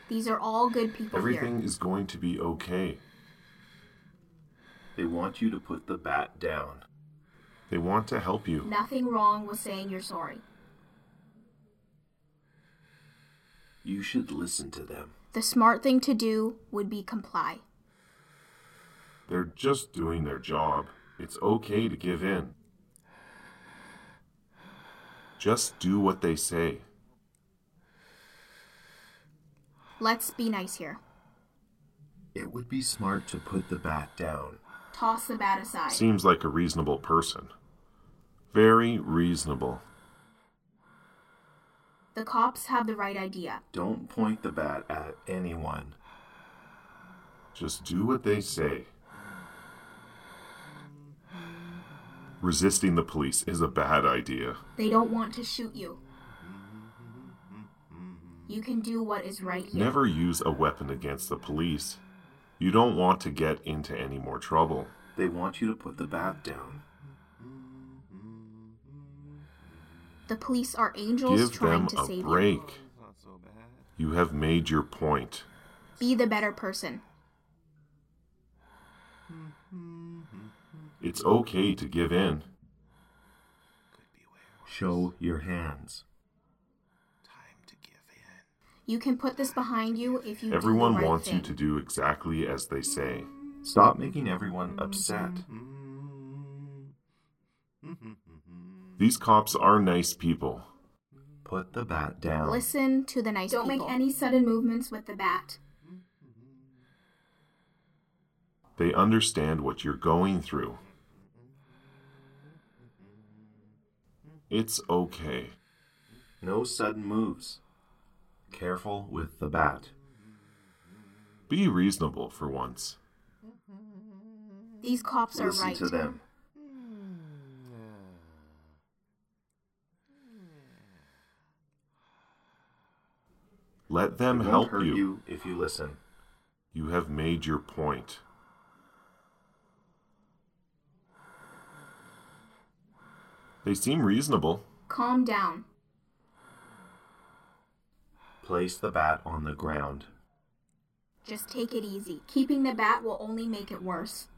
These are all good people here. Everything is going to be okay. They want you to put the bat down. They want to help you. Nothing wrong with saying you're sorry. You should listen to them. The smart thing to do would be comply. They're just doing their job. It's okay to give in. Just do what they say. Let's be nice here. It would be smart to put the bat down. Toss the bat aside. Seems like a reasonable person. Very reasonable. The cops have the right idea. Don't point the bat at anyone. Just do what they say. Resisting the police is a bad idea. They don't want to shoot you. You can do what is right here. Never use a weapon against the police. You don't want to get into any more trouble. They want you to put the bat down. The police are angels Give trying them to a save break. you. You have made your point. Be the better person. It's okay to give in. Show your hands. You can put this behind you if you Everyone do the right wants thing. you to do exactly as they say. Stop making everyone upset. These cops are nice people. Put the bat down. Listen to the nice Don't people. make any sudden movements with the bat. They understand what you're going through. It's okay. No sudden moves. Careful with the bat. Be reasonable for once. These cops are Listen right. to them. Let them It won't help hurt you. you if you listen. You have made your point. They seem reasonable. Calm down. Place the bat on the ground. Just take it easy. Keeping the bat will only make it worse.